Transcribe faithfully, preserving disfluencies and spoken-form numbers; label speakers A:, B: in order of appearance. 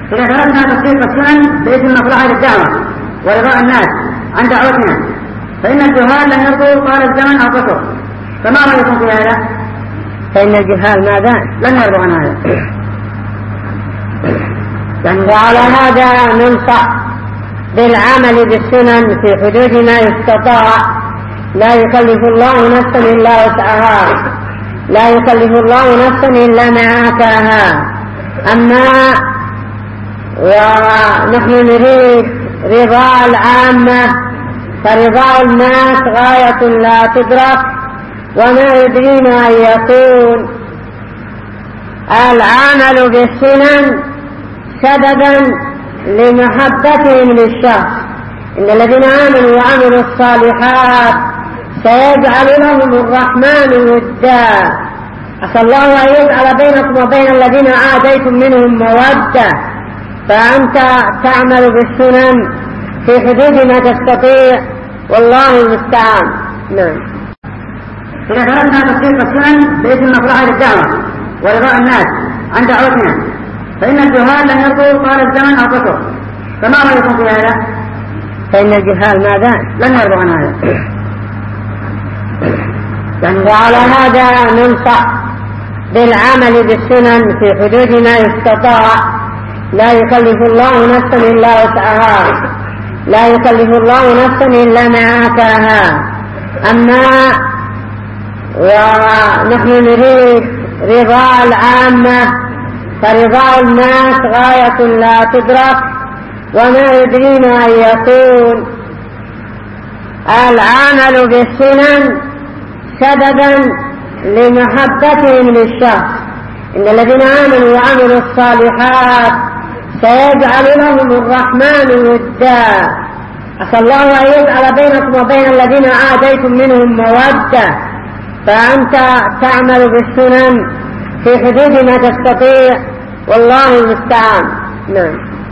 A: إذا درسنا تطبيق السنن باسم مصلحة الدعوة ورضاء الناس عن دعوتنا، فإن الجهال لن يرضوا طال الزمن أو قصر، فما رأيكم في هذا؟
B: فإن الجهال ماذا؟
A: لن يرضوا عن هذا.
B: وعلى هذا ننصح بالعمل بالسنن في حدود ما يستطاع. لا يكلف الله نفسا إلا وسعها، لا يكلف الله نفسا إلا ما آتاها. أما ونحن نريد رضا العامة، فرضا الناس غاية لا تدرك، وما يدرينا أن يكون العمل بالسنن سببا لمحبتهم للشخص. إن الذين آمنوا وعملوا الصالحات سيجعل لهم الرحمن ودا. عسى الله أن يجعل بينكم وبين الذين عاديتم منهم مودة. فأنت تعمل بالسنن في حدود ما تستطيع، والله المستعان. نعم.
A: إذا درسنا تطبيق السنن باسم مصلحة الدعوة ورضاء الناس عن دعوتنا، فإن الجهال لن يرضوا طال الزمن أو قصر، فما رأيكم في هذا؟
B: فإن الجهال ماذا؟
A: لن يرضوا عن هذا.
B: وعلى هذا ننصح بالعمل بالسنن في حدود ما يستطاع. لا يكلف الله نفسا إلا وسعها، لا يكلف الله نفسا إلا ما آتاها. أما ونحن نريد رضا العامة، فرضا الناس غاية لا تدرك، وما يدرينا أن يكون العمل بالسنن سببا لمحبتهم للشخص. إن الذين آمنوا وعملوا الصالحات سيجعل لهم الرحمن ودا. عسى الله أن يجعل بينكم وبين الذين عاديتم منهم مودة. فأنت تعمل بالسنن في حدود ما تستطيع، والله المستعان. نعم.